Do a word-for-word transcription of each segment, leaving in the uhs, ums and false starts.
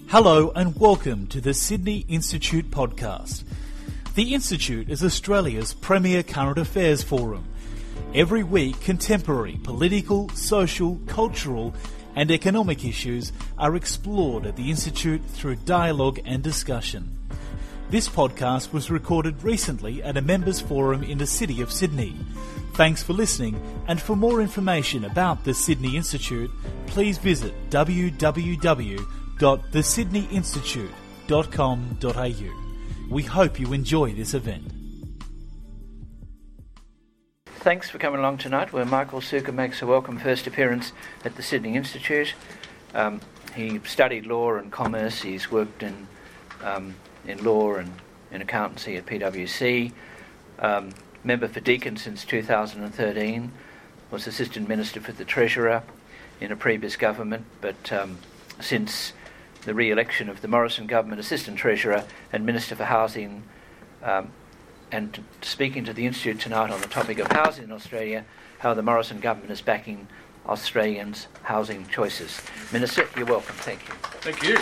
Hello and welcome to the Sydney Institute podcast. The Institute is Australia's premier current affairs forum. Every week, contemporary political, social, cultural and economic issues are explored at the Institute through dialogue and discussion. This podcast was recorded recently at a members' forum in the City of Sydney. Thanks for listening, and for more information about the Sydney Institute, please visit w w w dot the sydney institute dot com dot a u. We hope you enjoy this event. Thanks for coming along tonight, where Michael Suka makes a welcome first appearance at the Sydney Institute. Um, he studied law and commerce. He's worked in um, in law and in accountancy at P W C. Um, member for Deakin since two thousand thirteen. Was Assistant Minister for the Treasurer in a previous government, but um, since the re-election of the Morrison government, Assistant Treasurer and Minister for Housing, um, and t- speaking to the Institute tonight on the topic of housing in Australia, how the Morrison government is backing Australians' housing choices. Minister, you're welcome. Thank you. Thank you.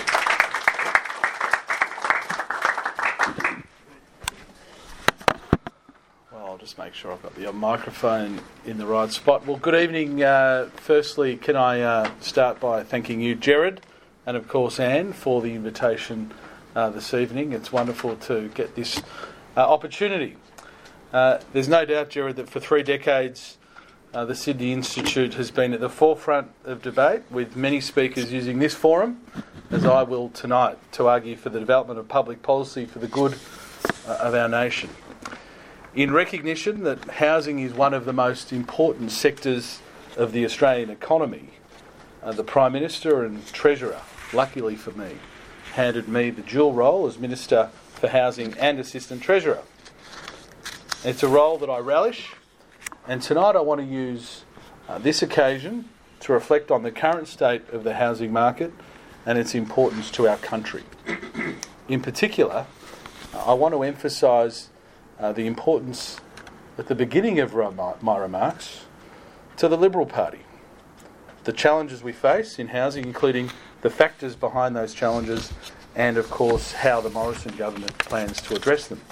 Well, I'll just make sure I've got the microphone in the right spot. Well, good evening. Uh, firstly, can I uh, start by thanking you, Jared, and of course Anne, for the invitation uh, this evening. It's wonderful to get this uh, opportunity. Uh, there's no doubt, Jared, that for three decades uh, the Sydney Institute has been at the forefront of debate, with many speakers using this forum, as I will tonight, to argue for the development of public policy for the good uh, of our nation. In recognition that housing is one of the most important sectors of the Australian economy, uh, the Prime Minister and Treasurer, luckily for me, handed me the dual role as Minister for Housing and Assistant Treasurer. It's a role that I relish, and tonight I want to use uh, this occasion to reflect on the current state of the housing market and its importance to our country. In particular, I want to emphasise uh, the importance, at the beginning of my remarks, to the Liberal Party. The challenges we face in housing, including the factors behind those challenges, and of course how the Morrison government plans to address them.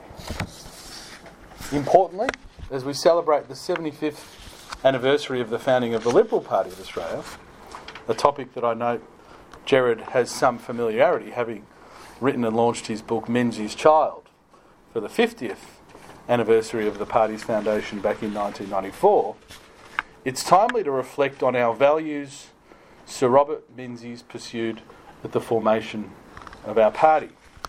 Importantly, as we celebrate the seventy-fifth anniversary of the founding of the Liberal Party of Australia, a topic that I know Jared has some familiarity, having written and launched his book Menzies Child for the fiftieth anniversary of the party's foundation back in nineteen ninety-four, it's timely to reflect on our values Sir Robert Menzies pursued at the formation of our party.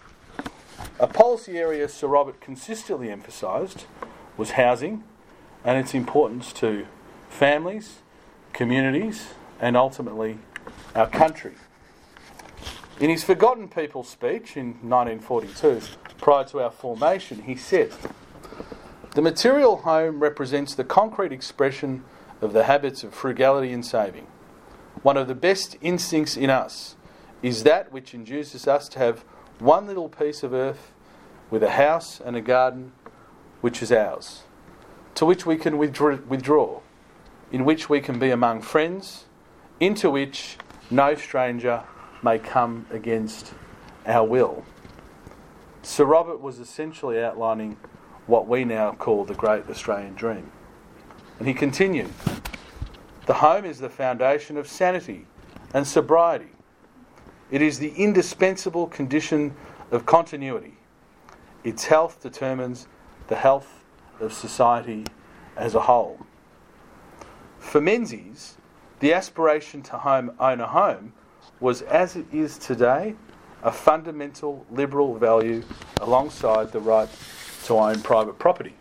A policy area Sir Robert consistently emphasised was housing and its importance to families, communities and ultimately our country. In his Forgotten People speech in nineteen forty-two, prior to our formation, he said, "The material home represents the concrete expression of the habits of frugality and saving. One of the best instincts in us is that which induces us to have one little piece of earth with a house and a garden which is ours, to which we can withdraw, in which we can be among friends, into which no stranger may come against our will." Sir Robert was essentially outlining what we now call the Great Australian Dream. And he continued, "The home is the foundation of sanity and sobriety. It is the indispensable condition of continuity. Its health determines the health of society as a whole." For Menzies, the aspiration to home, own a home was, as it is today, a fundamental liberal value alongside the right to own private property.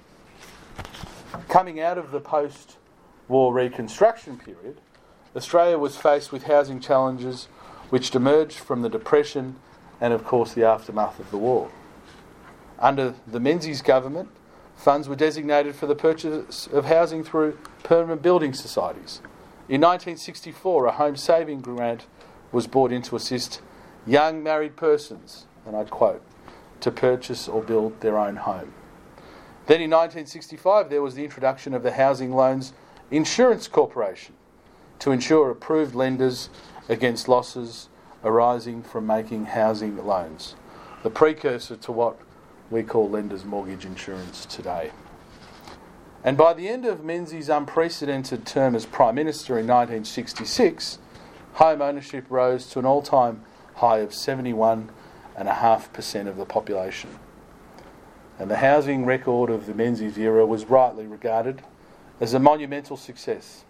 Coming out of the post-war reconstruction period, Australia was faced with housing challenges which emerged from the Depression and, of course, the aftermath of the war. Under the Menzies government, funds were designated for the purchase of housing through permanent building societies. In nineteen sixty-four, a home saving grant was brought in to assist young married persons, and I quote, to purchase or build their own home. Then in nineteen sixty-five, there was the introduction of the Housing Loans Insurance Corporation to insure approved lenders against losses arising from making housing loans, the precursor to what we call lenders' mortgage insurance today. And by the end of Menzies' unprecedented term as Prime Minister in nineteen sixty-six, home ownership rose to an all-time high of seventy-one point five percent of the population. And the housing record of the Menzies era was rightly regarded as a monumental success,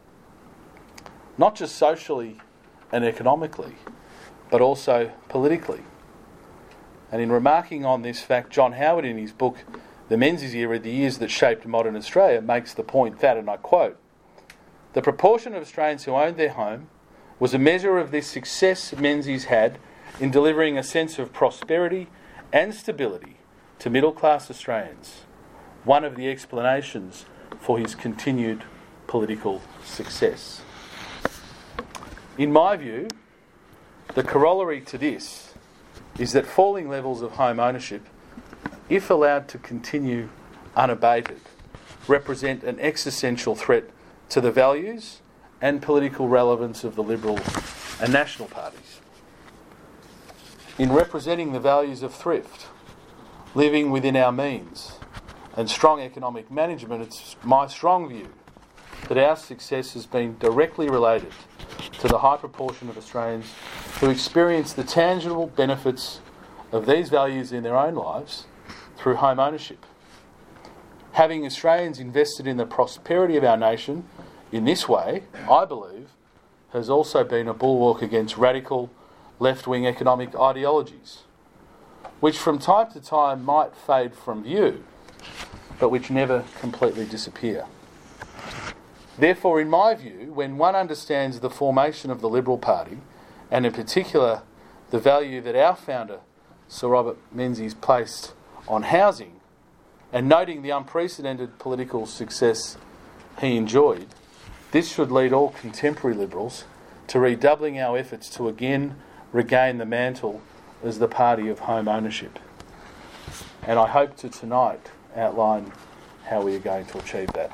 not just socially and economically, but also politically. And in remarking on this fact, John Howard, in his book The Menzies Era, The Years That Shaped Modern Australia, makes the point that, and I quote, "The proportion of Australians who owned their home was a measure of the success Menzies had in delivering a sense of prosperity and stability to middle-class Australians, one of the explanations for his continued political success." In my view, the corollary to this is that falling levels of home ownership, if allowed to continue unabated, represent an existential threat to the values and political relevance of the Liberal and National parties. In representing the values of thrift, living within our means, and strong economic management, it's my strong view that our success has been directly related to the high proportion of Australians who experience the tangible benefits of these values in their own lives through home ownership. Having Australians invested in the prosperity of our nation in this way, I believe, has also been a bulwark against radical left-wing economic ideologies, which from time to time might fade from view, but which never completely disappear. Therefore, in my view, when one understands the formation of the Liberal Party, and in particular the value that our founder, Sir Robert Menzies, placed on housing, and noting the unprecedented political success he enjoyed, this should lead all contemporary Liberals to redoubling our efforts to again regain the mantle as the party of home ownership. And I hope to tonight outline how we are going to achieve that.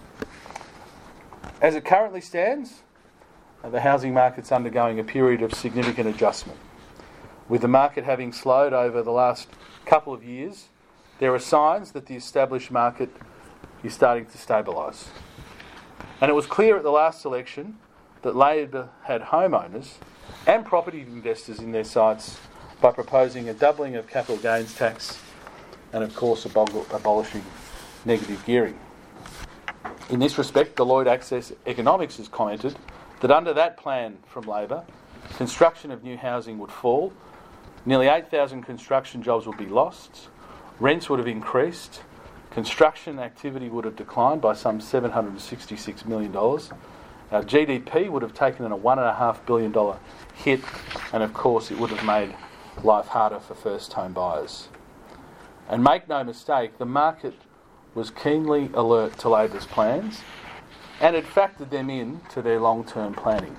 As it currently stands, the housing market's undergoing a period of significant adjustment. With the market having slowed over the last couple of years, there are signs that the established market is starting to stabilise. And it was clear at the last election that Labor had homeowners and property investors in their sights by proposing a doubling of capital gains tax and, of course, abol- abolishing negative gearing. In this respect, Deloitte Access Economics has commented that under that plan from Labor, construction of new housing would fall, nearly eight thousand construction jobs would be lost, rents would have increased, construction activity would have declined by some seven hundred sixty-six million dollars, our G D P would have taken a one point five billion dollars hit, and of course it would have made life harder for first home buyers. And make no mistake, the market was keenly alert to Labor's plans and had factored them in to their long-term planning.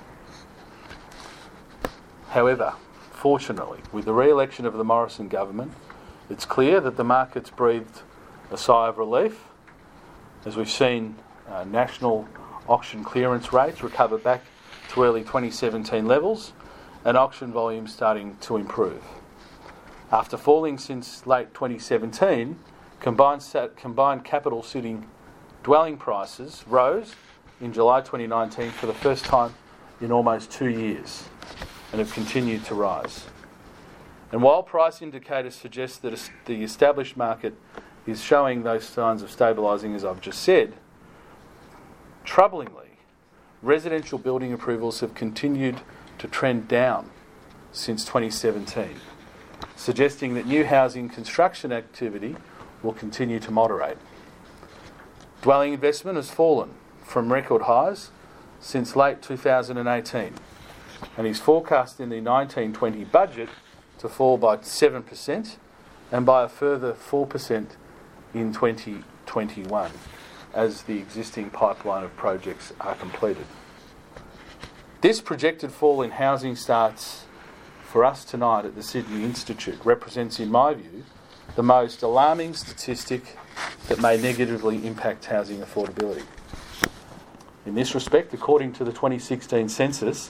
However, fortunately, with the re-election of the Morrison government, it's clear that the market's breathed a sigh of relief, as we've seen uh, national auction clearance rates recover back to early twenty seventeen levels and auction volumes starting to improve. After falling since late twenty seventeen, combined, sat, combined capital sitting dwelling prices rose in July twenty nineteen for the first time in almost two years and have continued to rise. And while price indicators suggest that the established market is showing those signs of stabilising, as I've just said, troublingly, residential building approvals have continued to trend down since twenty seventeen, suggesting that new housing construction activity will continue to moderate. Dwelling investment has fallen from record highs since late two thousand eighteen and is forecast in the nineteen twenty budget to fall by seven percent and by a further four percent in twenty twenty-one as the existing pipeline of projects are completed. This projected fall in housing starts for us tonight at the Sydney Institute represents, in my view, the most alarming statistic that may negatively impact housing affordability. In this respect, according to the twenty sixteen census,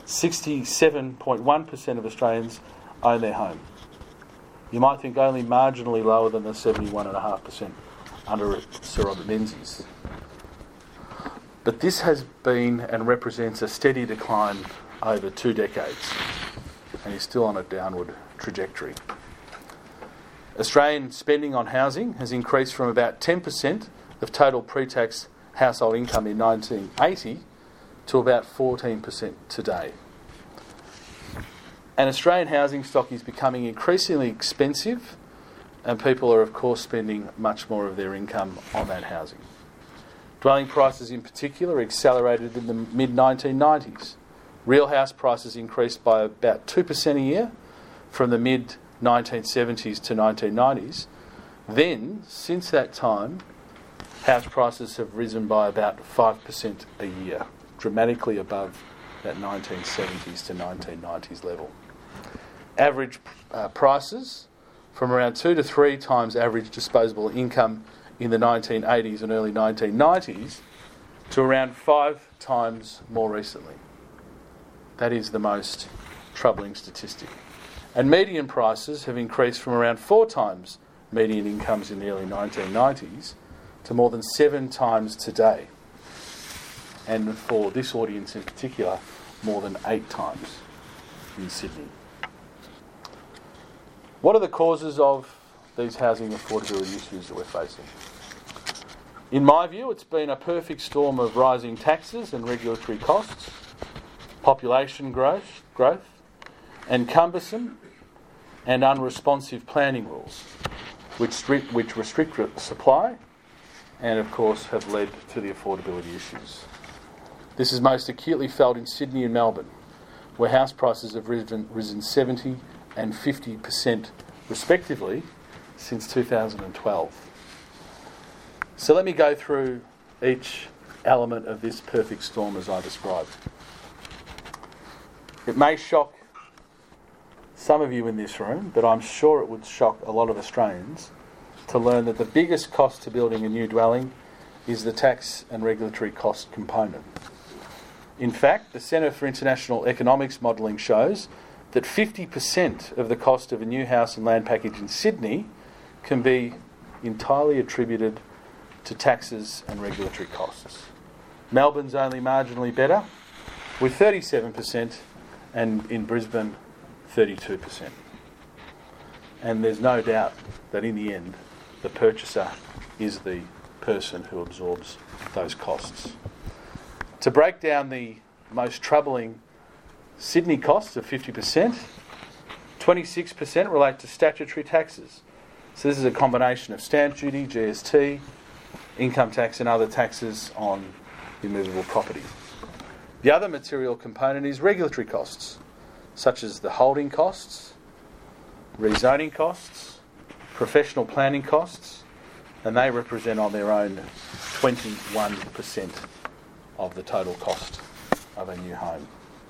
sixty-seven point one percent of Australians own their home. You might think only marginally lower than the seventy-one point five percent under Sir Robert Menzies. But this has been and represents a steady decline over two decades and is still on a downward trajectory. Australian spending on housing has increased from about ten percent of total pre-tax household income in nineteen eighty to about fourteen percent today. And Australian housing stock is becoming increasingly expensive, and people are of course spending much more of their income on that housing. Dwelling prices in particular accelerated in the mid nineteen nineties. Real house prices increased by about two percent a year from the mid nineteen seventies to nineteen nineties. Then, since that time, house prices have risen by about five percent a year, dramatically above that nineteen seventies to nineteen nineties level. Average uh, prices from around two to three times average disposable income in the nineteen eighties and early nineteen nineties to around five times more recently. That is the most troubling statistic. And median prices have increased from around four times median incomes in the early nineteen nineties to more than seven times today. And for this audience in particular, more than eight times in Sydney. What are the causes of these housing affordability issues that we're facing? In my view, it's been a perfect storm of rising taxes and regulatory costs, population growth, growth, and cumbersome and unresponsive planning rules, which, strict, which restrict supply and, of course, have led to the affordability issues. This is most acutely felt in Sydney and Melbourne, where house prices have risen, risen seventy and fifty percent respectively since two thousand twelve. So let me go through each element of this perfect storm as I described. It may shock some of you in this room, but I'm sure it would shock a lot of Australians to learn that the biggest cost to building a new dwelling is the tax and regulatory cost component. In fact, the Centre for International Economics modelling shows that fifty percent of the cost of a new house and land package in Sydney can be entirely attributed to taxes and regulatory costs. Melbourne's only marginally better, with thirty-seven percent, and in Brisbane, thirty-two percent. And there's no doubt that in the end, the purchaser is the person who absorbs those costs. To break down the most troubling Sydney costs of fifty percent, twenty-six percent relate to statutory taxes. So this is a combination of stamp duty, G S T, income tax and other taxes on immovable property. The other material component is regulatory costs, such as the holding costs, rezoning costs, professional planning costs, and they represent on their own twenty-one percent of the total cost of a new home.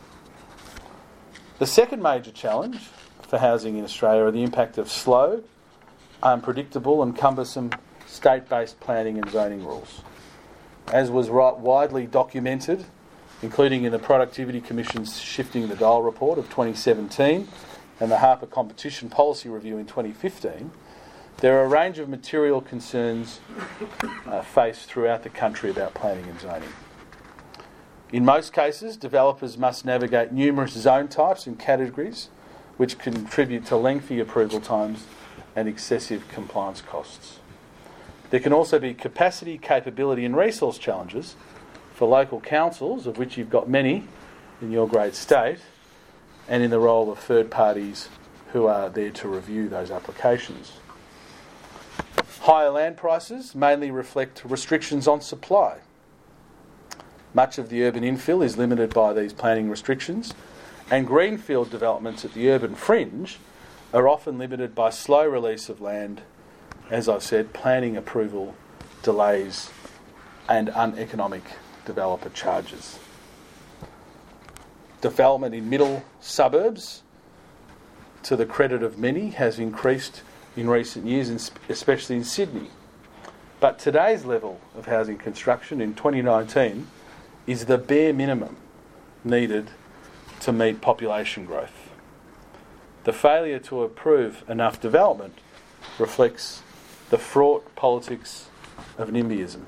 The second major challenge for housing in Australia are the impact of slow, unpredictable and cumbersome state-based planning and zoning rules. As was right, widely documented, including in the Productivity Commission's Shifting the Dial report of twenty seventeen and the Harper Competition Policy Review in twenty fifteen, there are a range of material concerns uh, faced throughout the country about planning and zoning. In most cases, developers must navigate numerous zone types and categories which contribute to lengthy approval times and excessive compliance costs. There can also be capacity, capability and resource challenges for local councils, of which you've got many in your great state, and in the role of third parties who are there to review those applications. Higher land prices mainly reflect restrictions on supply. Much of the urban infill is limited by these planning restrictions, and greenfield developments at the urban fringe are often limited by slow release of land, as I've said, planning approval, delays, and uneconomic developer charges. Development in middle suburbs, to the credit of many, has increased in recent years, especially in Sydney. But today's level of housing construction in twenty nineteen is the bare minimum needed to meet population growth. The failure to approve enough development reflects the fraught politics of NIMBYism.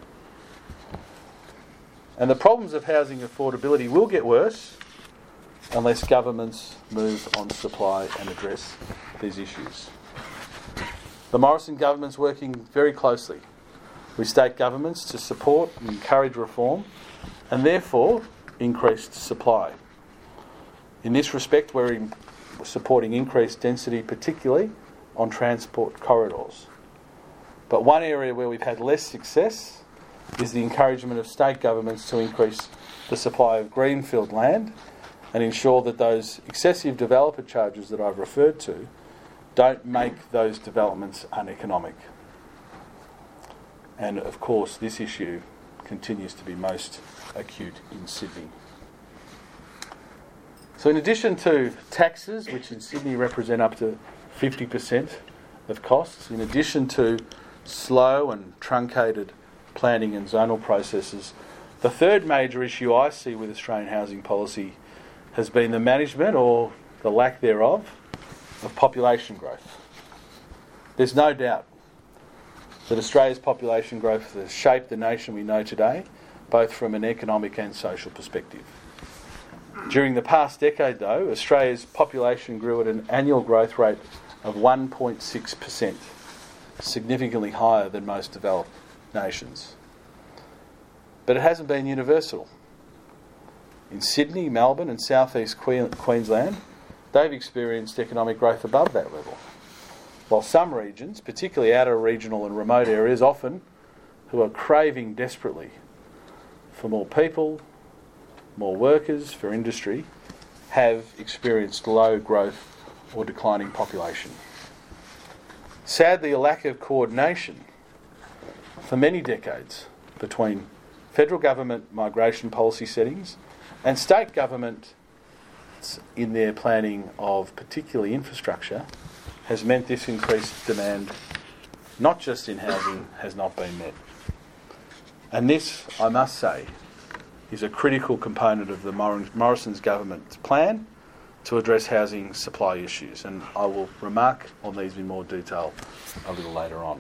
And the problems of housing affordability will get worse unless governments move on supply and address these issues. The Morrison government's working very closely with state governments to support and encourage reform and therefore increased supply. In this respect, we're in supporting increased density, particularly on transport corridors. But one area where we've had less success is the encouragement of state governments to increase the supply of greenfield land and ensure that those excessive developer charges that I've referred to don't make those developments uneconomic. And of course, this issue continues to be most acute in Sydney. So in addition to taxes, which in Sydney represent up to fifty percent of costs, in addition to slow and truncated planning and zonal processes, the third major issue I see with Australian housing policy has been the management, or the lack thereof, of population growth. There's no doubt that Australia's population growth has shaped the nation we know today, both from an economic and social perspective. During the past decade, though, Australia's population grew at an annual growth rate of one point six percent, significantly higher than most developed nations. But it hasn't been universal. In Sydney, Melbourne and South East Queensland, they've experienced economic growth above that level. While some regions, particularly outer regional and remote areas, often who are craving desperately for more people, more workers for industry, have experienced low growth or declining population. Sadly, a lack of coordination for many decades between federal government migration policy settings and state government in their planning of particularly infrastructure has meant this increased demand, not just in housing, has not been met. And this, I must say, is a critical component of the Morrison's government's plan to address housing supply issues, and I will remark on these in more detail a little later on.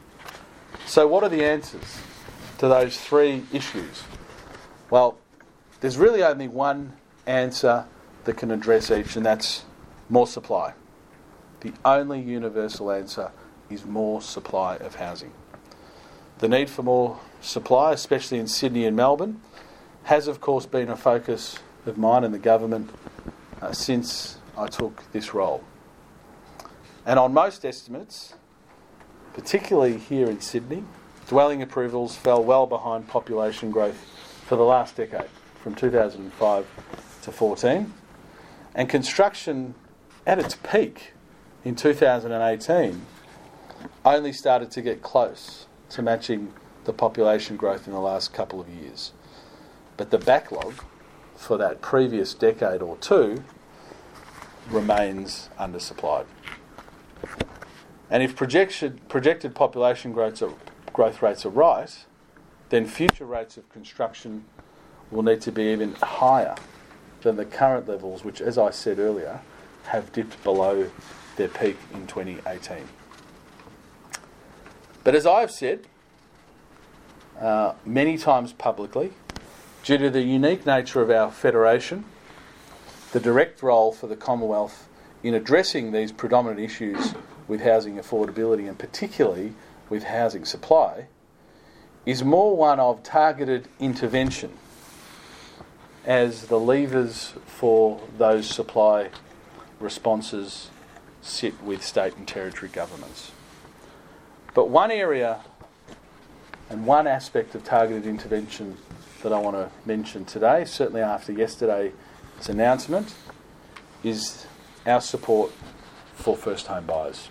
So what are the answers to those three issues? Well, there's really only one answer that can address each, and that's more supply. The only universal answer is more supply of housing. The need for more supply, especially in Sydney and Melbourne, has of course been a focus of mine and the government uh, since I took this role. And on most estimates, particularly here in Sydney, dwelling approvals fell well behind population growth for the last decade, from two thousand five to fourteen, and construction at its peak in two thousand eighteen only started to get close to matching the population growth in the last couple of years. But the backlog for that previous decade or two remains undersupplied. And if projection, projected population growth, are, growth rates are right, then future rates of construction will need to be even higher than the current levels, which, as I said earlier, have dipped below their peak in twenty eighteen. But as I've said uh, many times publicly, due to the unique nature of our federation, the direct role for the Commonwealth in addressing these predominant issues with housing affordability and particularly with housing supply is more one of targeted intervention, as the levers for those supply responses sit with state and territory governments. But one area and one aspect of targeted intervention that I want to mention today, certainly after yesterday's announcement, is our support for first home buyers.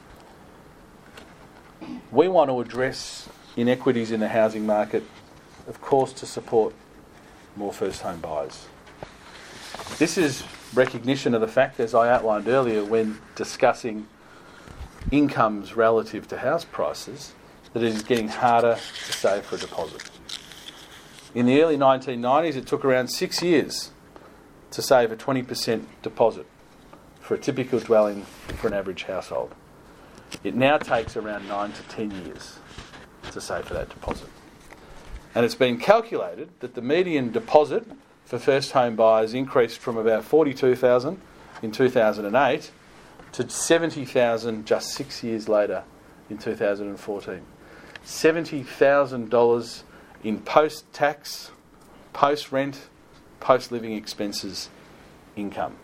We want to address inequities in the housing market, of course, to support more first home buyers. This is recognition of the fact, as I outlined earlier when discussing incomes relative to house prices, that it is getting harder to save for a deposit. In the early nineteen nineties, it took around six years to save a twenty percent deposit for a typical dwelling for an average household. It now takes around nine to ten years to save for that deposit. And it's been calculated that the median deposit for first home buyers increased from about forty-two thousand dollars in two thousand eight to seventy thousand dollars just six years later in two thousand fourteen. seventy thousand dollars in post-tax, post-rent, post-living expenses income.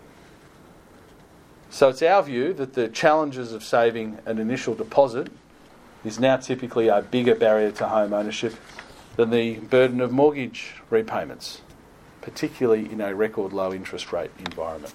So it's our view that the challenges of saving an initial deposit is now typically a bigger barrier to home ownership than the burden of mortgage repayments, particularly in a record low interest rate environment.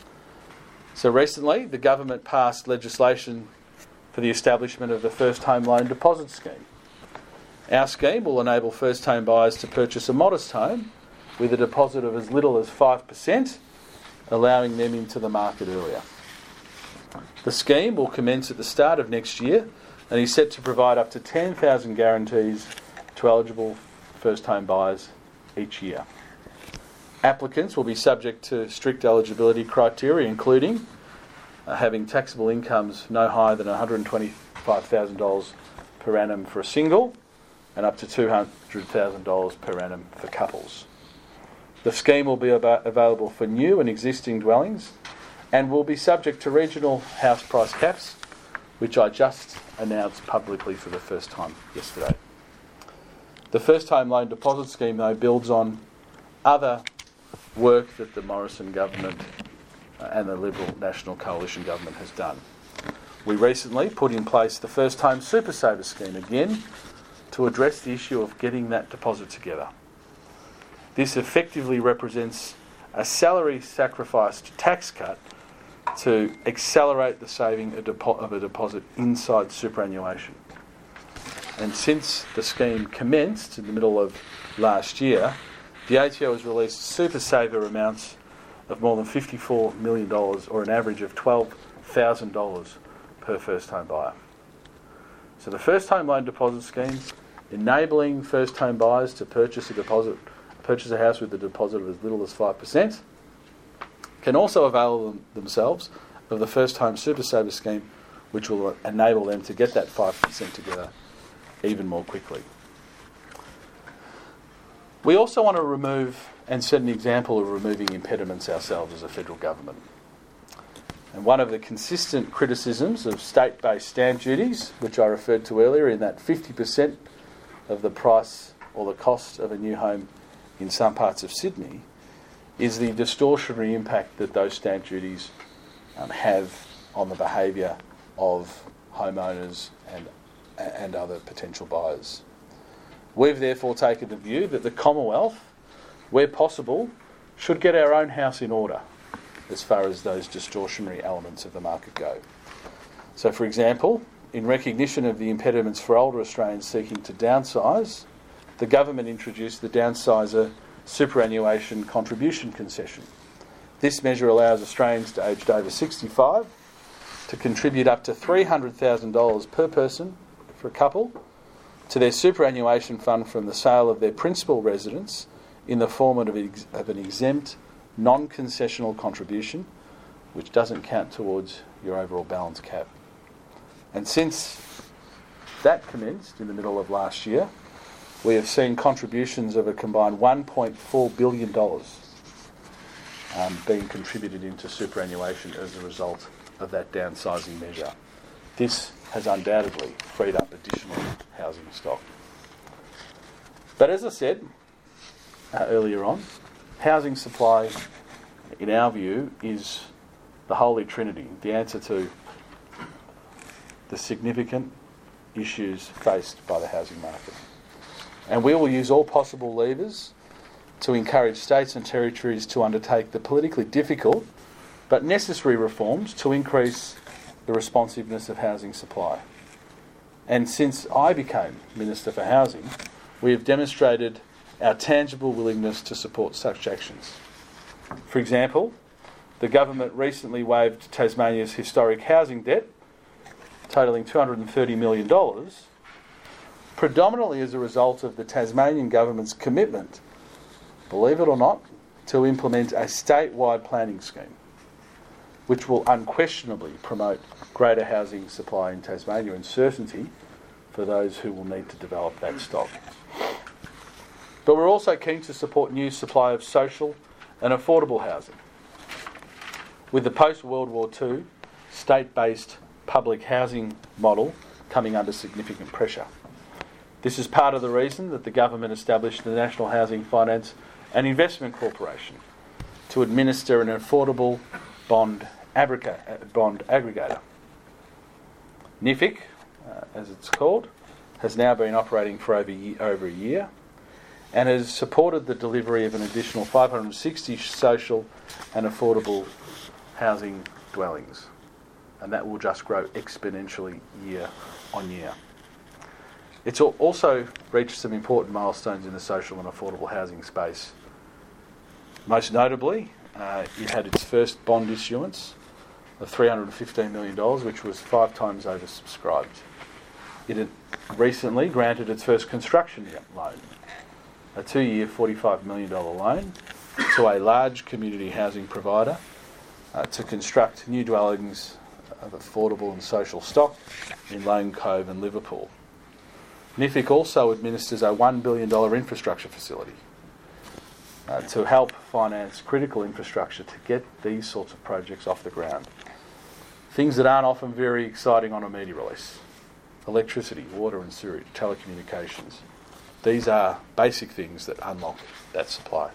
So recently, the government passed legislation for the establishment of the First Home Loan Deposit Scheme. Our scheme will enable first home buyers to purchase a modest home with a deposit of as little as five percent, allowing them into the market earlier. The scheme will commence at the start of next year and is set to provide up to ten thousand guarantees to eligible first home buyers each year. Applicants will be subject to strict eligibility criteria, including uh, having taxable incomes no higher than one hundred twenty-five thousand dollars per annum for a single and up to two hundred thousand dollars per annum for couples. The scheme will be ab- available for new and existing dwellings and will be subject to regional house price caps, which I just announced publicly for the first time yesterday. The First Home Loan Deposit Scheme, though, builds on other work that the Morrison government and the Liberal National Coalition government has done. We recently put in place the First Home Super Saver Scheme again to address the issue of getting that deposit together. This effectively represents a salary sacrificed tax cut to accelerate the saving of a deposit inside superannuation. And since the scheme commenced in the middle of last year, the A T O has released super saver amounts of more than fifty-four million dollars, or an average of twelve thousand dollars per first home buyer. So the First Home Loan Deposit Scheme, enabling first home buyers to purchase a deposit, purchase a house with a deposit of as little as five percent, can also avail them, themselves of the First Home Super Saver Scheme, which will enable them to get that five percent together even more quickly. We also want to remove and set an example of removing impediments ourselves as a federal government. And one of the consistent criticisms of state-based stamp duties, which I referred to earlier, in that fifty percent of the price or the cost of a new home in some parts of Sydney, is the distortionary impact that those stamp duties um, have on the behaviour of homeowners and and other potential buyers. We've therefore taken the view that the Commonwealth, where possible, should get our own house in order as far as those distortionary elements of the market go. So, for example, in recognition of the impediments for older Australians seeking to downsize, the government introduced the Downsizer Superannuation Contribution Concession. This measure allows Australians aged over sixty-five to contribute up to three hundred thousand dollars per person for a couple to their superannuation fund from the sale of their principal residence in the form of, ex- of an exempt, non-concessional contribution, which doesn't count towards your overall balance cap. And since that commenced in the middle of last year, we have seen contributions of a combined one point four billion dollars um, being contributed into superannuation as a result of that downsizing measure. This has undoubtedly freed up additional housing stock. But as I said uh, earlier on, housing supply, in our view, is the holy trinity, the answer to the significant issues faced by the housing market. And we will use all possible levers to encourage states and territories to undertake the politically difficult but necessary reforms to increase the responsiveness of housing supply. And since I became Minister for Housing, we have demonstrated our tangible willingness to support such actions. For example, the government recently waived Tasmania's historic housing debt, totalling two hundred thirty million dollars, predominantly as a result of the Tasmanian government's commitment, believe it or not, to implement a statewide planning scheme which will unquestionably promote greater housing supply in Tasmania and certainty for those who will need to develop that stock. But we're also keen to support new supply of social and affordable housing. With the post-World War Two state-based public housing model coming under significant pressure. This is part of the reason that the government established the National Housing Finance and Investment Corporation to administer an affordable bond, aggregator, bond aggregator. N I F I C, uh, as it's called, has now been operating for over, ye- over a year and has supported the delivery of an additional five hundred sixty social and affordable housing dwellings. And that will just grow exponentially year on year. It's also reached some important milestones in the social and affordable housing space. Most notably, uh, it had its first bond issuance of three hundred fifteen million dollars, which was five times oversubscribed. It had recently granted its first construction loan, a two-year forty-five million dollars loan to a large community housing provider uh, to construct new dwellings of affordable and social stock in Lone Cove and Liverpool. N I F I C also administers a one billion dollars infrastructure facility uh, to help finance critical infrastructure to get these sorts of projects off the ground. Things that aren't often very exciting on a media release. Electricity, water and sewage, telecommunications. These are basic things that unlock that supply.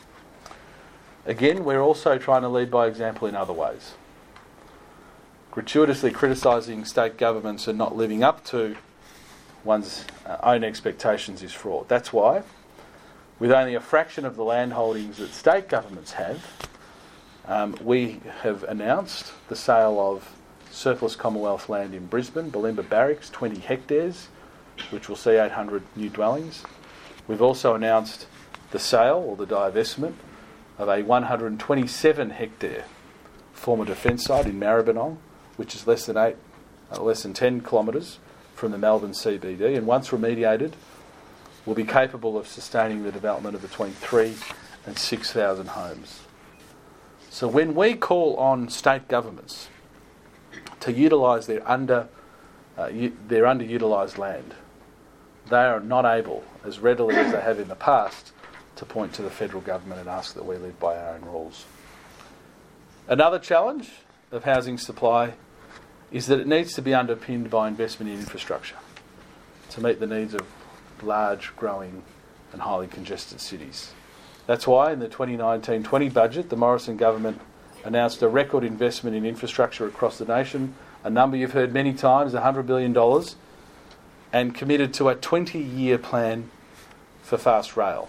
Again, we're also trying to lead by example in other ways. Gratuitously criticising state governments and not living up to one's uh, own expectations is fraud. That's why, with only a fraction of the land holdings that state governments have, um, we have announced the sale of surplus Commonwealth land in Brisbane, Bulimba Barracks, twenty hectares, which will see eight hundred new dwellings. We've also announced the sale or the divestment of a one hundred twenty-seven hectare former defence site in Maribyrnong, which is less than eight, uh, less than ten kilometres from the Melbourne C B D, and once remediated, will be capable of sustaining the development of between three and six thousand homes. So when we call on state governments to utilise their under uh, u- their underutilised land, they are not able, as readily as they have in the past, to point to the federal government and ask that we live by our own rules. Another challenge of housing supply is that it needs to be underpinned by investment in infrastructure to meet the needs of large, growing and highly congested cities. That's why in the twenty nineteen twenty budget, the Morrison government announced a record investment in infrastructure across the nation, a number you've heard many times, one hundred billion dollars, and committed to a twenty-year plan for fast rail.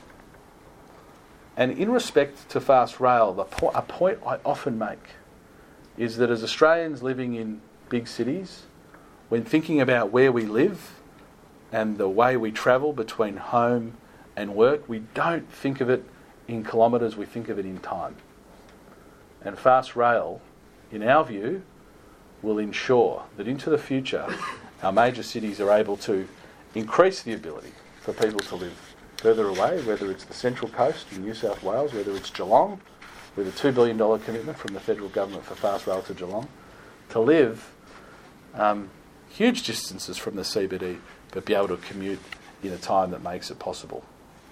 And in respect to fast rail, the po- a point I often make is that as Australians living in big cities, when thinking about where we live and the way we travel between home and work, we don't think of it in kilometres, we think of it in time. And fast rail, in our view, will ensure that into the future our major cities are able to increase the ability for people to live further away, whether it's the Central Coast in New South Wales, whether it's Geelong, with a two billion dollars commitment from the federal government for fast rail to Geelong, to live um, huge distances from the C B D, but be able to commute in a time that makes it possible.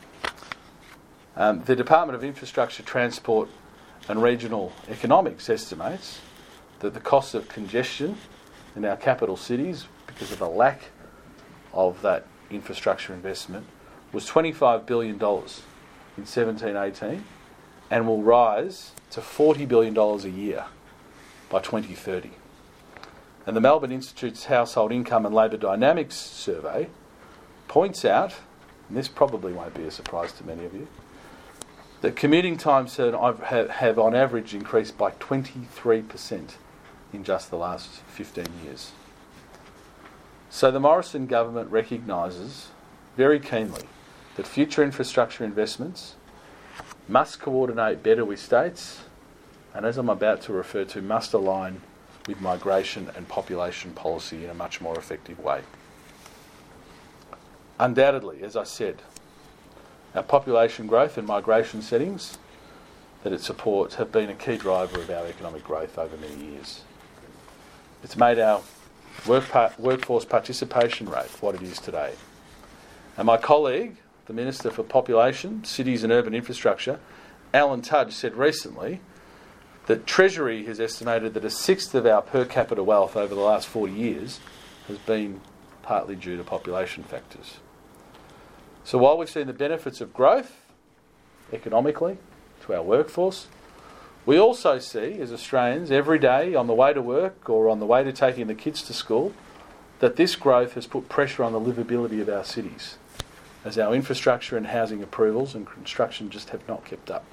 Um, the Department of Infrastructure, Transport and Regional Economics estimates that the cost of congestion in our capital cities, because of a lack of that infrastructure investment, was twenty-five billion dollars in seventeen eighteen and will rise to forty billion dollars a year by twenty thirty. And the Melbourne Institute's Household Income and Labour Dynamics survey points out, and this probably won't be a surprise to many of you, that commuting times have, have on average increased by twenty-three percent in just the last fifteen years. So the Morrison government recognises very keenly that future infrastructure investments must coordinate better with states, and as I'm about to refer to, must align with migration and population policy in a much more effective way. Undoubtedly, as I said, our population growth and migration settings that it supports have been a key driver of our economic growth over many years. It's made our work par- workforce participation rate what it is today. And my colleague, the Minister for Population, Cities and Urban Infrastructure, Alan Tudge, said recently that Treasury has estimated that a sixth of our per capita wealth over the last forty years has been partly due to population factors. So while we've seen the benefits of growth economically to our workforce, we also see, as Australians, every day on the way to work or on the way to taking the kids to school, that this growth has put pressure on the livability of our cities, as our infrastructure and housing approvals and construction just have not kept up.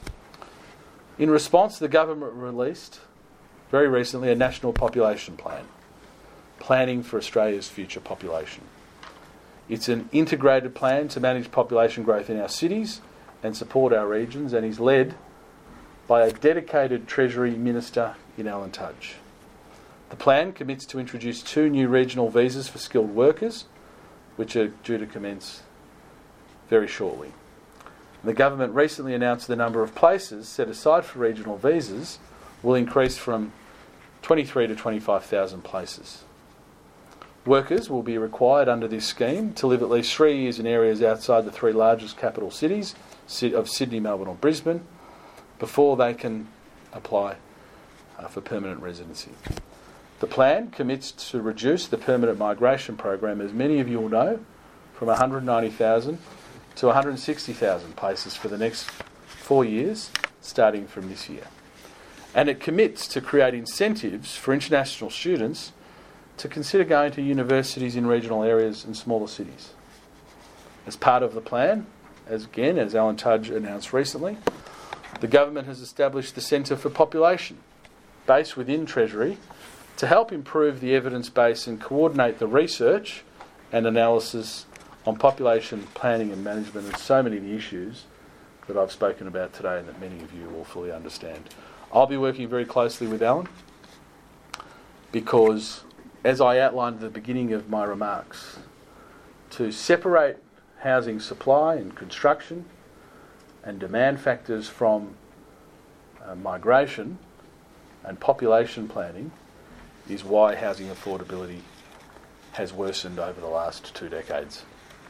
In response, the government released very recently a national population plan, planning for Australia's future population. It's an integrated plan to manage population growth in our cities and support our regions, and is led by a dedicated Treasury Minister in Alan Tudge. The plan commits to introduce two new regional visas for skilled workers, which are due to commence very shortly. The government recently announced the number of places set aside for regional visas will increase from twenty-three to twenty-five thousand places. Workers will be required under this scheme to live at least three years in areas outside the three largest capital cities of Sydney, Melbourne or Brisbane before they can apply uh, for permanent residency. The plan commits to reduce the permanent migration program, as many of you will know, from one hundred ninety thousand to one hundred sixty thousand places for the next four years, starting from this year. And it commits to create incentives for international students to consider going to universities in regional areas and smaller cities. As part of the plan, as again, as Alan Tudge announced recently, the government has established the Centre for Population, based within Treasury, to help improve the evidence base and coordinate the research and analysis on population planning and management, and so many of the issues that I've spoken about today and that many of you will fully understand. I'll be working very closely with Alan because, as I outlined at the beginning of my remarks, to separate housing supply and construction and demand factors from uh, migration and population planning is why housing affordability has worsened over the last two decades.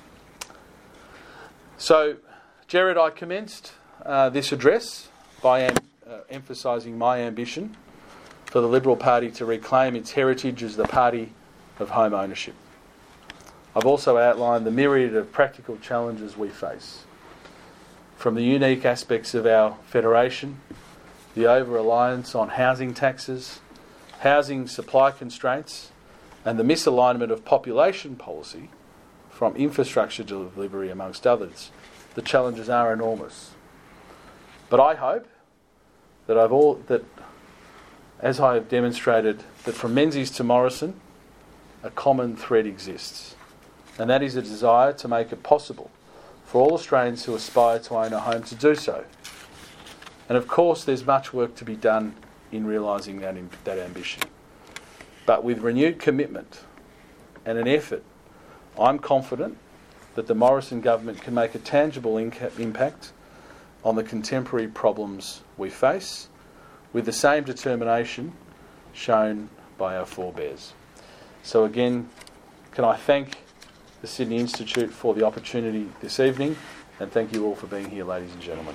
So, Gerard, I commenced uh, this address by am- uh, emphasising my ambition for the Liberal Party to reclaim its heritage as the party of home ownership. I've also outlined the myriad of practical challenges we face, from the unique aspects of our federation, the over-reliance on housing taxes, housing supply constraints, and the misalignment of population policy from infrastructure delivery, amongst others. The challenges are enormous. But I hope that I've all that, as I have demonstrated, that from Menzies to Morrison, a common thread exists, and that is a desire to make it possible for all Australians who aspire to own a home to do so. And of course, there's much work to be done in realising that, that ambition. But with renewed commitment and an effort, I'm confident that the Morrison government can make a tangible inca- impact on the contemporary problems we face, with the same determination shown by our forebears. So again, can I thank the Sydney Institute for the opportunity this evening, and thank you all for being here, ladies and gentlemen.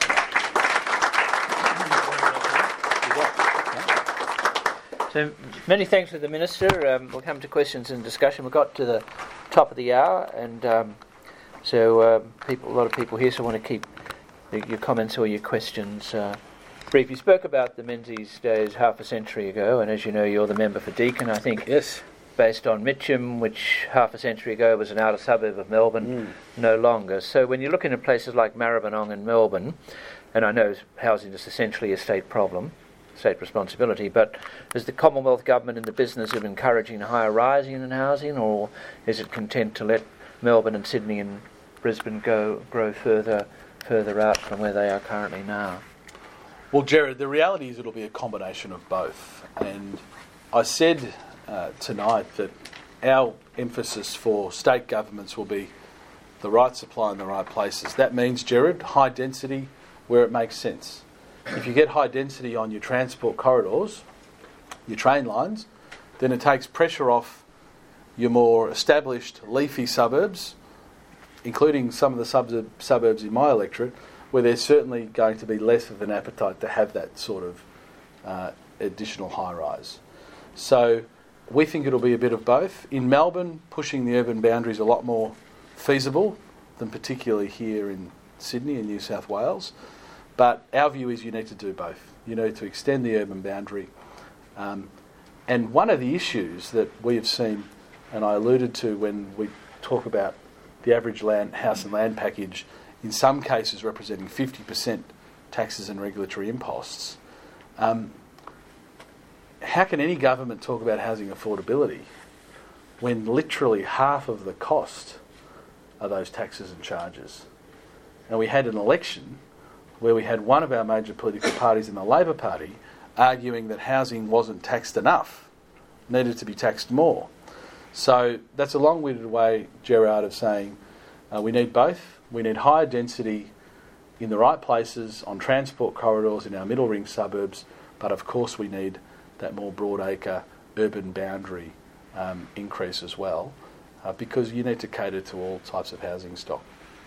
So many thanks to the Minister. Um, we'll come to questions and discussion. We've got to the top of the hour, and um, so uh, people, a lot of people here, so I want to keep the, your comments or your questions uh, brief. You spoke about the Menzies days half a century ago, and as you know, you're the member for Deakin, I think. Yes. Based on Mitcham, which half a century ago was an outer suburb of Melbourne, mm. no longer. So when you're looking at places like Maribyrnong and Melbourne, and I know housing is essentially a state problem, state responsibility, but is the Commonwealth Government in the business of encouraging higher rising in housing, or is it content to let Melbourne and Sydney and Brisbane go grow further further out from where they are currently now? Well, Gerard, the reality is it'll be a combination of both. And I said uh, tonight that our emphasis for state governments will be the right supply in the right places. That means, Gerard, high density where it makes sense. If you get high density on your transport corridors, your train lines, then it takes pressure off your more established leafy suburbs, including some of the sub- suburbs in my electorate, where there's certainly going to be less of an appetite to have that sort of uh, additional high rise. So we think it'll be a bit of both. In Melbourne, pushing the urban boundaries a lot more feasible than particularly here in Sydney and New South Wales. But our view is you need to do both. You need to extend the urban boundary. Um, and one of the issues that we have seen, and I alluded to when we talk about the average land, house and land package, in some cases representing fifty percent taxes and regulatory imposts, um, how can any government talk about housing affordability when literally half of the cost are those taxes and charges? And we had an election where we had one of our major political parties in the Labor Party arguing that housing wasn't taxed enough, needed to be taxed more. So that's a long-winded way, Gerard, of saying uh, we need both. We need higher density in the right places, on transport corridors in our middle ring suburbs, but of course we need that more broadacre urban boundary um, increase as well, uh, because you need to cater to all types of housing stock.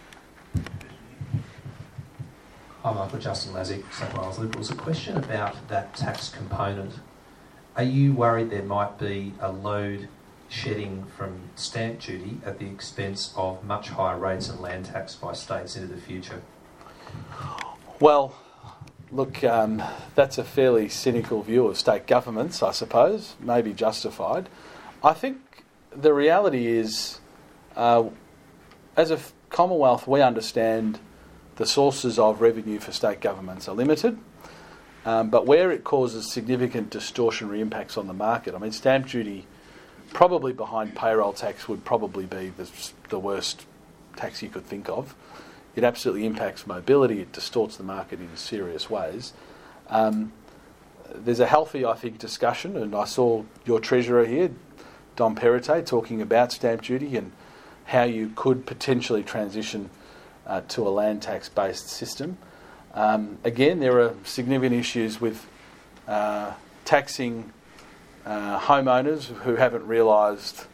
Hi Michael, Justin Lazic, South Wales Liberals. A question about that tax component. Are you worried there might be a load shedding from stamp duty at the expense of much higher rates and land tax by states into the future? Well, look, um, that's a fairly cynical view of state governments, I suppose, maybe justified. I think the reality is, uh, as a Commonwealth, we understand the sources of revenue for state governments are limited, um, but where it causes significant distortionary impacts on the market, I mean, stamp duty, probably behind payroll tax, would probably be the, the worst tax you could think of. It absolutely impacts mobility, it distorts the market in serious ways. Um, there's a healthy, I think, discussion, and I saw your Treasurer here, Dom Perrottet, talking about stamp duty and how you could potentially transition uh, to a land tax-based system. Um, again, there are significant issues with uh, taxing uh, homeowners who haven't realised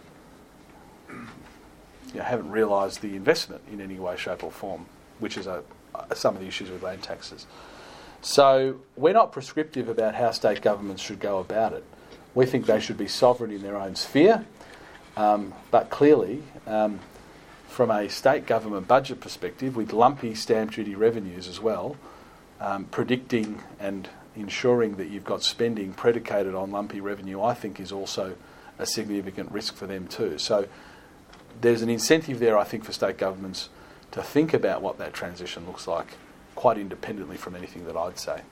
you know, haven't realised the investment in any way, shape or form, which is a, a, some of the issues with land taxes. So we're not prescriptive about how state governments should go about it. We think they should be sovereign in their own sphere, um, but clearly, um, from a state government budget perspective, with lumpy stamp duty revenues as well, um, predicting and ensuring that you've got spending predicated on lumpy revenue, I think is also a significant risk for them too. So there's an incentive there, I think, for state governments to think about what that transition looks like, quite independently from anything that I'd say.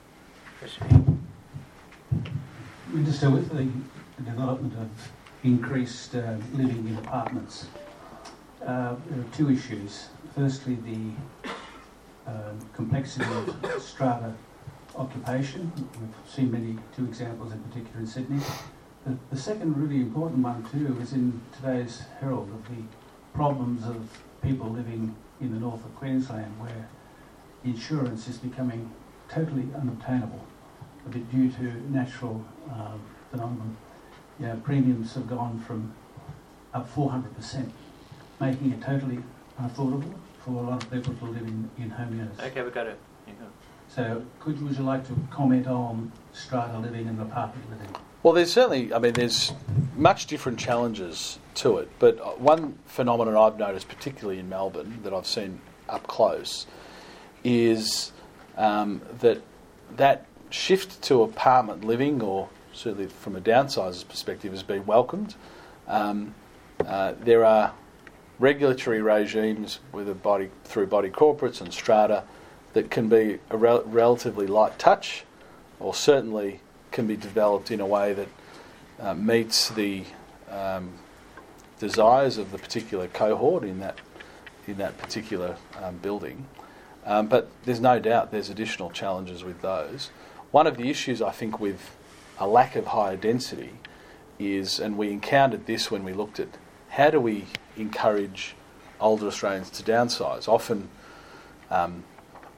Minister, with the development of increased uh, living in apartments, uh, there are two issues. Firstly, the um, complexity of strata occupation. We've seen many, two examples in particular in Sydney. The, the second really important one too is in today's Herald of the problems of people living in the north of Queensland, where insurance is becoming totally unobtainable, a bit due to natural uh, phenomenon. Yeah, premiums have gone from up four hundred percent, making it totally unaffordable for a lot of people to live in, in home units. Okay, we've got it. Yeah. So could would you like to comment on strata living and apartment living? Well, there's certainly, I mean, there's much different challenges to it, but one phenomenon I've noticed, particularly in Melbourne, that I've seen up close, is um, that that shift to apartment living, or certainly from a downsizer's perspective, has been welcomed. Um, uh, there are regulatory regimes with a body through body corporates and strata that can be a rel- relatively light touch, or certainly can be developed in a way that uh, meets the um, desires of the particular cohort in that in that particular um, building. Um, but there's no doubt there's additional challenges with those. One of the issues, I think, with a lack of higher density is, and we encountered this when we looked at how do we encourage older Australians to downsize. Often um,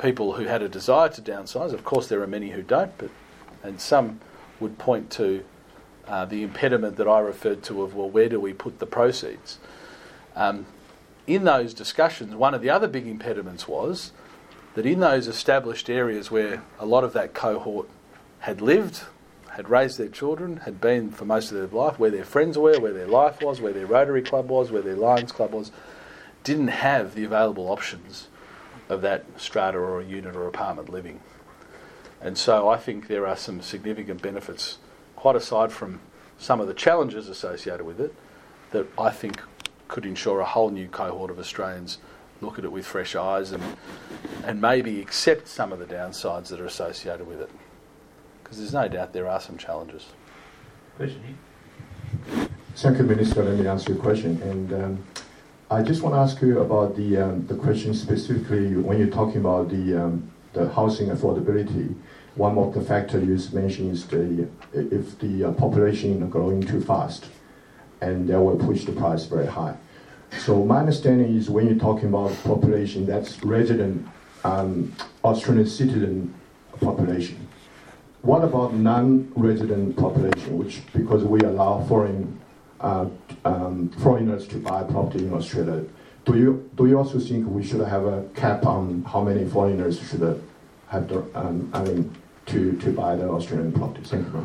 people who had a desire to downsize. Of course, there are many who don't, but and some would point to uh, the impediment that I referred to of, well, where do we put the proceeds? Um, in those discussions, one of the other big impediments was that in those established areas where a lot of that cohort had lived, had raised their children, had been for most of their life, where their friends were, where their life was, where their Rotary Club was, where their Lions Club was, didn't have the available options of that strata or a unit or apartment living. And so I think there are some significant benefits, quite aside from some of the challenges associated with it, that I think could ensure a whole new cohort of Australians look at it with fresh eyes and and maybe accept some of the downsides that are associated with it. Because there's no doubt there are some challenges. Question here. Thank you, Minister. Let me answer your question. And um, I just want to ask you about the um, the question specifically when you're talking about the um, the housing affordability. One of the factors you mentioned is the if the uh, population is growing too fast, and that will push the price very high. So my understanding is when you're talking about population, that's resident um, Australian citizen population. What about non-resident population, which because we allow foreign uh, um, foreigners to buy property in Australia, do you do you also think we should have a cap on how many foreigners should have the, um, I mean to, to buy the Australian property? Thank you.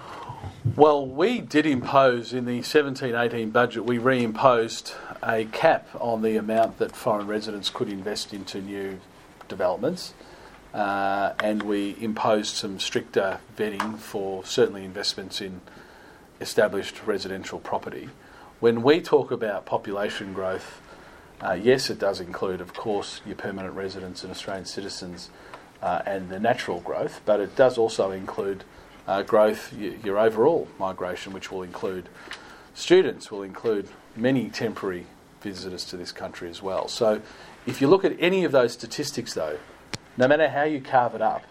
Well, we did impose in the seventeen eighteen budget, we reimposed a cap on the amount that foreign residents could invest into new developments, uh, and we imposed some stricter vetting for certainly investments in established residential property. When we talk about population growth, uh, yes, it does include, of course, your permanent residents and Australian citizens uh, and the natural growth, but it does also include Uh, growth, your overall migration, which will include students, will include many temporary visitors to this country as well. So if you look at any of those statistics though, no matter how you carve it up,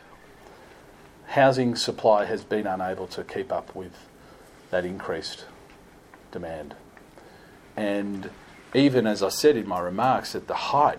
housing supply has been unable to keep up with that increased demand. And even as I said in my remarks, at the height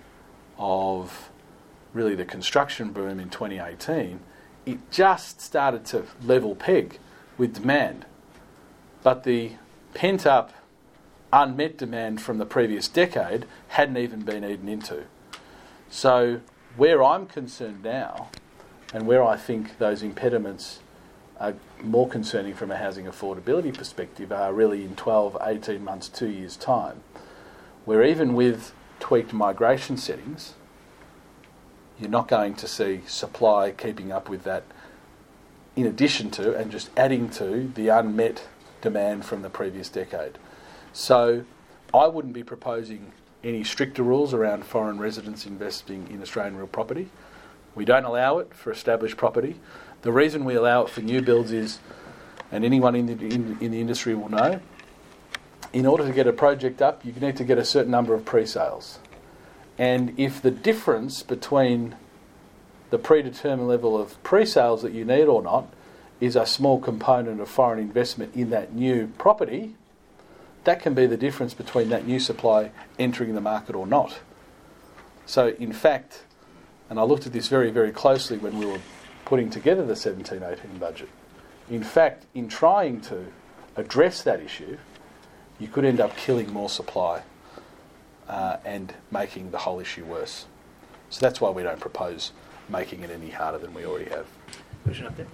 of really the construction boom in twenty eighteen, it just started to level peg with demand. But the pent-up, unmet demand from the previous decade hadn't even been eaten into. So where I'm concerned now, and where I think those impediments are more concerning from a housing affordability perspective, are really in twelve, eighteen months, two years' time, where even with tweaked migration settings, you're not going to see supply keeping up with that in addition to and just adding to the unmet demand from the previous decade. So I wouldn't be proposing any stricter rules around foreign residents investing in Australian real property. We don't allow it for established property. The reason we allow it for new builds is, and anyone in the, in, in the industry will know, in order to get a project up, you need to get a certain number of pre-sales. And if the difference between the predetermined level of pre-sales that you need or not is a small component of foreign investment in that new property, that can be the difference between that new supply entering the market or not. So in fact, and I looked at this very, very closely when we were putting together the seventeen eighteen budget, in fact, in trying to address that issue, you could end up killing more supply Uh, and making the whole issue worse. So that's why we don't propose making it any harder than we already have. Question up there.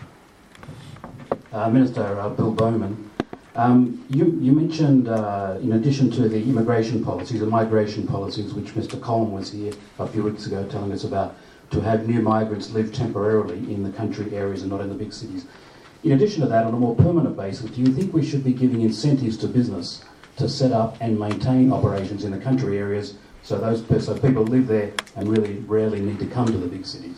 Uh, Minister uh, Bill Bowman, um, you, you mentioned, uh, in addition to the immigration policies, the migration policies, which Mister Coleman was here a few weeks ago telling us about, to have new migrants live temporarily in the country areas and not in the big cities. In addition to that, on a more permanent basis, do you think we should be giving incentives to business to set up and maintain operations in the country areas so those so people live there and really rarely need to come to the big cities?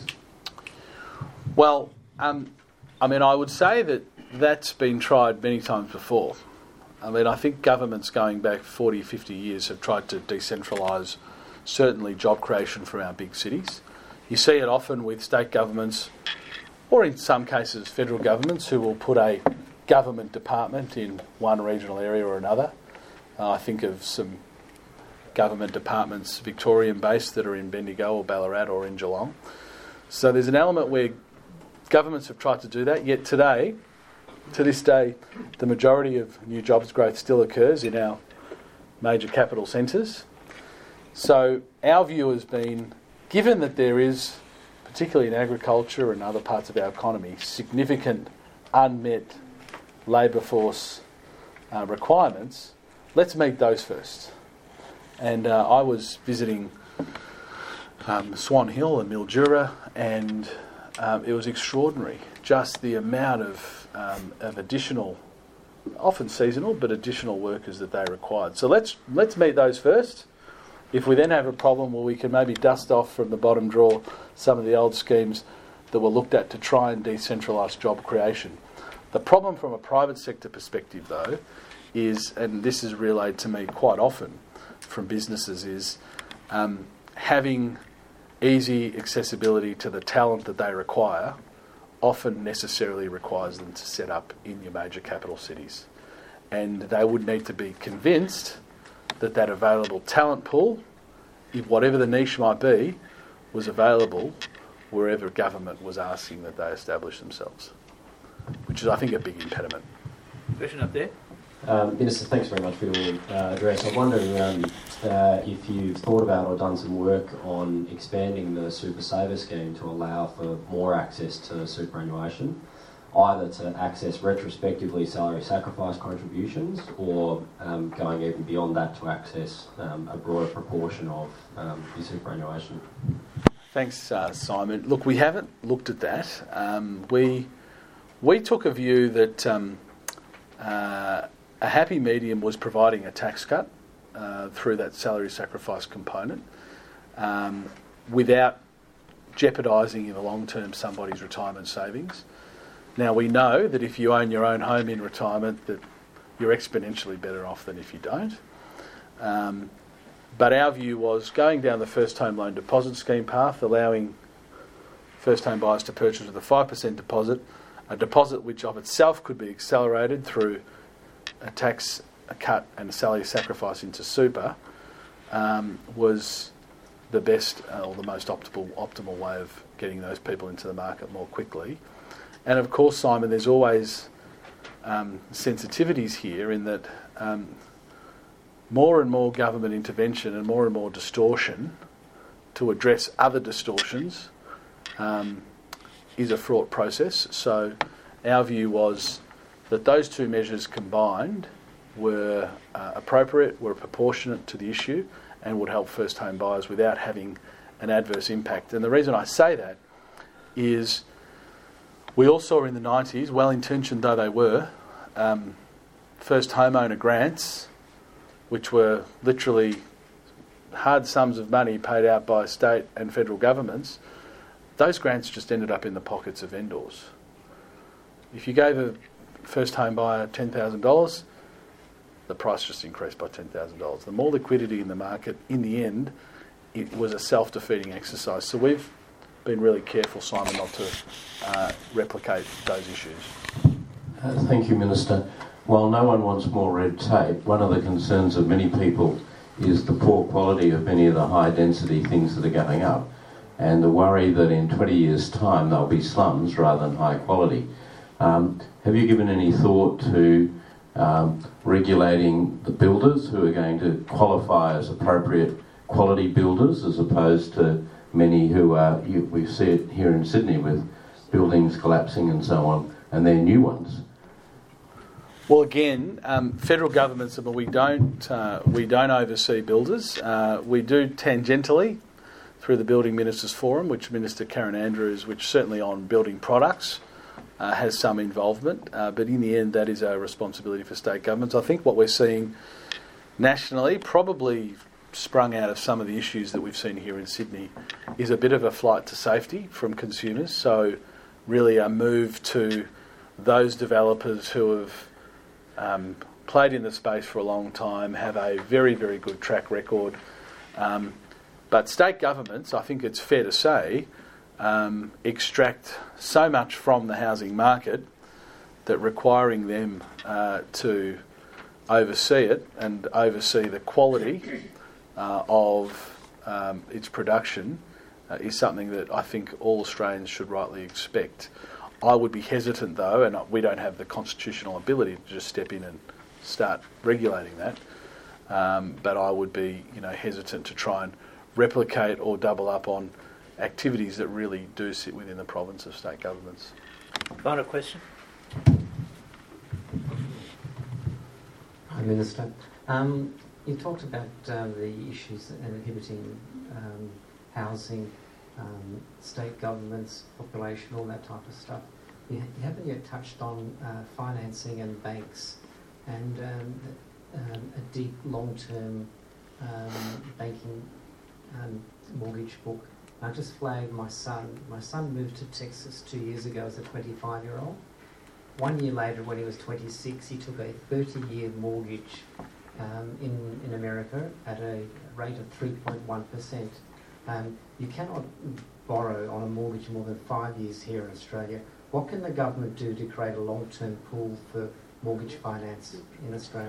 Well, um, I mean, I would say that that's been tried many times before. I mean, I think governments going back forty, fifty years have tried to decentralise certainly job creation from our big cities. You see it often with state governments, or in some cases federal governments, who will put a government department in one regional area or another. Uh, I think of some government departments Victorian-based that are in Bendigo or Ballarat or in Geelong. So there's an element where governments have tried to do that, yet today, to this day, the majority of new jobs growth still occurs in our major capital centres. So our view has been, given that there is, particularly in agriculture and other parts of our economy, significant unmet labour force uh, requirements, let's meet those first. And uh, I was visiting um, Swan Hill and Mildura, and um, it was extraordinary, just the amount of, um, of additional, often seasonal, but additional workers that they required. So let's let's meet those first. If we then have a problem, well, we can maybe dust off from the bottom drawer some of the old schemes that were looked at to try and decentralise job creation. The problem from a private sector perspective, though, is, and this is relayed to me quite often from businesses, is um, having easy accessibility to the talent that they require often necessarily requires them to set up in your major capital cities. And they would need to be convinced that that available talent pool, if whatever the niche might be, was available wherever government was asking that they establish themselves, which is, I think, a big impediment. Question up there. Um, Minister, thanks very much for your uh, address. I'm wondering um, uh, if you've thought about or done some work on expanding the Super Saver scheme to allow for more access to superannuation, either to access retrospectively salary sacrifice contributions or um, going even beyond that to access um, a broader proportion of um, your superannuation. Thanks, uh, Simon. Look, we haven't looked at that. Um, we we took a view that um, uh, a happy medium was providing a tax cut uh, through that salary sacrifice component um, without jeopardising in the long term somebody's retirement savings. Now, we know that if you own your own home in retirement, that you're exponentially better off than if you don't. Um, but our view was going down the first home loan deposit scheme path, allowing first home buyers to purchase with a five percent deposit, a deposit which of itself could be accelerated through a tax a cut and a salary sacrifice into super, um, was the best uh, or the most optimal, optimal way of getting those people into the market more quickly. And of course, Simon, there's always um, sensitivities here in that um, more and more government intervention and more and more distortion to address other distortions um, is a fraught process. So our view was that those two measures combined were uh, appropriate, were proportionate to the issue, and would help first home buyers without having an adverse impact. And the reason I say that is we all saw in the nineties, well-intentioned though they were, um, first homeowner grants, which were literally hard sums of money paid out by state and federal governments. Those grants just ended up in the pockets of vendors. If you gave a first home buyer ten thousand dollars, the price just increased by ten thousand dollars. The more liquidity in the market, in the end, it was a self-defeating exercise. So we've been really careful, Simon, not to uh, replicate those issues. Uh, thank you, Minister. While no one wants more red tape, one of the concerns of many people is the poor quality of many of the high-density things that are going up, and the worry that in twenty years' time they'll be slums rather than high quality. Um, have you given any thought to um, regulating the builders who are going to qualify as appropriate quality builders, as opposed to many who are, you, we see it here in Sydney with buildings collapsing and so on, and they're new ones? Well, again, um, federal governments, but we don't uh, we don't oversee builders. Uh, we do tangentially through the Building Ministers Forum, which Minister Karen Andrews, which certainly on building products, uh, has some involvement. Uh, but in the end, that is a responsibility for state governments. I think what we're seeing nationally, probably sprung out of some of the issues that we've seen here in Sydney, is a bit of a flight to safety from consumers. So really a move to those developers who have um, played in the space for a long time, have a very, very good track record. Um, but state governments, I think it's fair to say, um, extract so much from the housing market that requiring them uh, to oversee it and oversee the quality uh, of um, its production uh, is something that I think all Australians should rightly expect. I would be hesitant though, and we don't have the constitutional ability to just step in and start regulating that, um, but I would be you know, hesitant to try and replicate or double up on activities that really do sit within the province of state governments. Final question. Hi, Minister. Um, you talked about um, the issues inhibiting um, housing, um, state governments, population, all that type of stuff. You, you haven't yet touched on uh, financing and banks and um, um, a deep, long-term um, banking um, mortgage book. I just flagged my son. My son moved to Texas two years ago as a twenty-five-year-old. One year later, when he was twenty-six, he took a thirty-year mortgage um, in, in America at a rate of three point one percent. Um, you cannot borrow on a mortgage more than five years here in Australia. What can the government do to create a long-term pool for mortgage finance in Australia?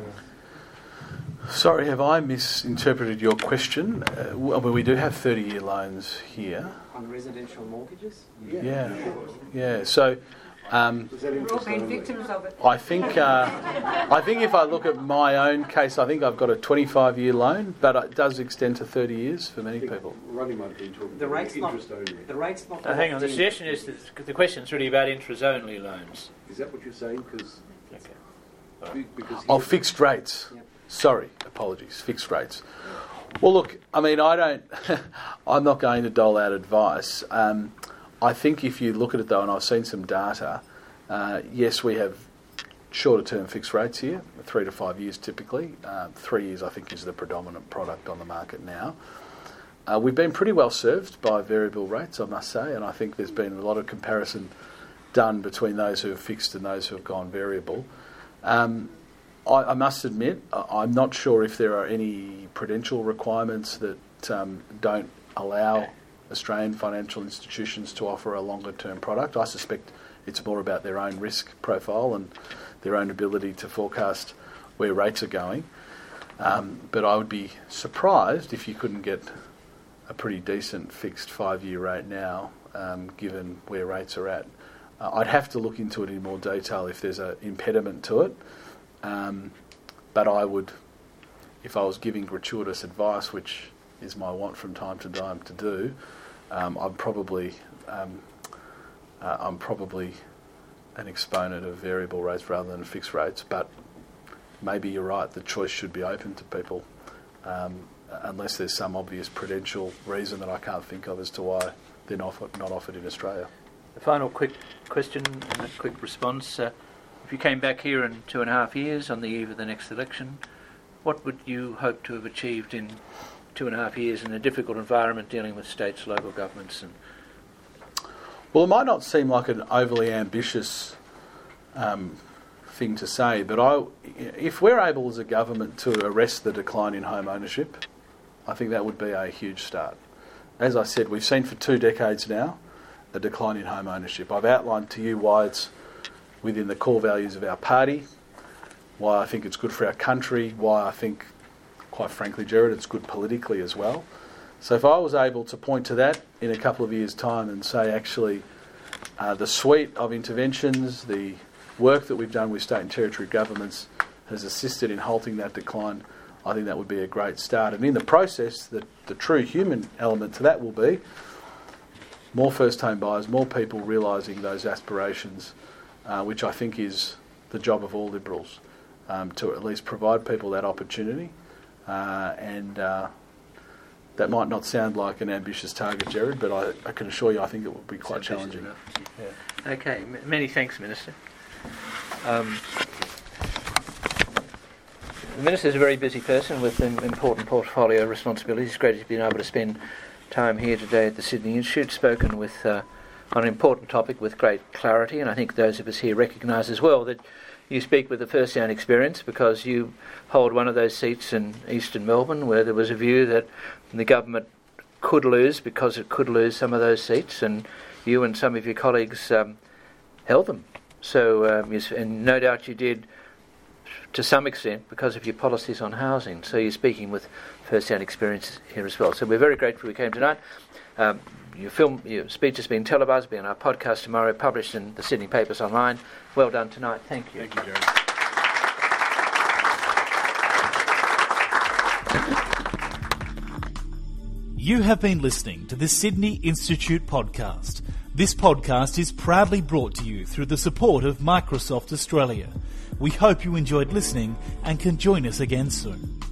Sorry, have I misinterpreted your question? Uh, well, we do have thirty-year loans here. On residential mortgages? Yeah, yeah. yeah. So, um, we've all been victims of it. I think, uh, I think if I look at my own case, I think I've got a twenty-five-year loan, but it does extend to thirty years for many people. The rate's not. The rate's not. Uh, hang on. The suggestion is that the question is really about interest-only loans. Is that what you're saying? Because okay. because oh, fixed rates. Yep. Sorry, apologies. Fixed rates. Well, look, I mean, I don't. I'm not going to dole out advice. Um, I think if you look at it though, and I've seen some data. Uh, yes, we have shorter-term fixed rates here, three to five years typically. Uh, three years, I think, is the predominant product on the market now. Uh, we've been pretty well served by variable rates, I must say, and I think there's been a lot of comparison done between those who have fixed and those who have gone variable. Um, I, I must admit, I'm not sure if there are any prudential requirements that um, don't allow Australian financial institutions to offer a longer-term product. I suspect it's more about their own risk profile and their own ability to forecast where rates are going. Um, but I would be surprised if you couldn't get a pretty decent fixed five-year rate now, um, given where rates are at. Uh, I'd have to look into it in more detail if there's an impediment to it. Um, but I would, if I was giving gratuitous advice, which is my want from time to time to do, um, I'm probably um, uh, I'm probably an exponent of variable rates rather than fixed rates. But maybe you're right; the choice should be open to people, um, unless there's some obvious prudential reason that I can't think of as to why they're not not offered in Australia. The final quick question and a quick response. Uh, If you came back here in two and a half years on the eve of the next election, what would you hope to have achieved in two and a half years in a difficult environment dealing with states, local governments? And well, it might not seem like an overly ambitious um, thing to say, but I, if we're able as a government to arrest the decline in home ownership, I think that would be a huge start. As I said, we've seen for two decades now a decline in home ownership. I've outlined to you why it's within the core values of our party, why I think it's good for our country, why I think, quite frankly, Gerard, it's good politically as well. So if I was able to point to that in a couple of years' time and say, actually, uh, the suite of interventions, the work that we've done with state and territory governments has assisted in halting that decline, I think that would be a great start. And in the process, the, the true human element to that will be more first-home buyers, more people realising those aspirations, Uh, which I think is the job of all Liberals, um, to at least provide people that opportunity. Uh, and uh, that might not sound like an ambitious target, Gerard, but I, I can assure you I think it will be quite challenging. Yeah. Okay, M- many thanks, Minister. Um, the Minister's a very busy person with an important portfolio responsibilities. It's great he's been able to spend time here today at the Sydney Institute, spoken with uh, on an important topic with great clarity, and I think those of us here recognise as well that you speak with a first-hand experience because you hold one of those seats in eastern Melbourne where there was a view that the government could lose because it could lose some of those seats, and you and some of your colleagues um, held them. So, um, you, and no doubt you did to some extent because of your policies on housing. So you're speaking with first-hand experience here as well. So we're very grateful you came tonight. Um, your film, your speech has been televised, be on our podcast tomorrow, published in the Sydney Papers online. Well done tonight. Thank you. Thank you, Jared. You have been listening to the Sydney Institute podcast. This podcast is proudly brought to you through the support of Microsoft Australia. We hope you enjoyed listening and can join us again soon.